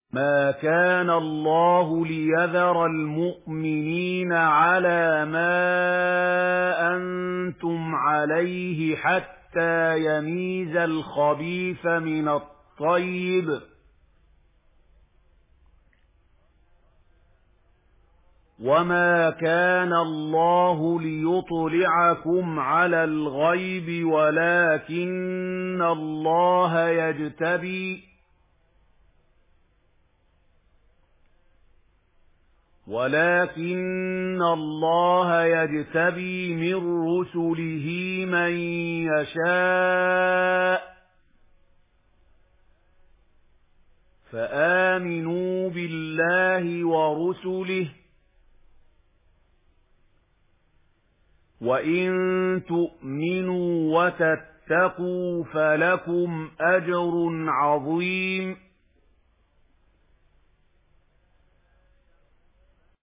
ما كان الله ليذر المؤمنين على ما أنتم عليه حتى يميز الخبيث من الطيب، وما كان الله ليطلعكم على الغيب ولكن الله يجتبي من رسله من يشاء، فآمنوا بالله ورسله، وإن تؤمنوا وتتقوا فلكم أجر عظيم.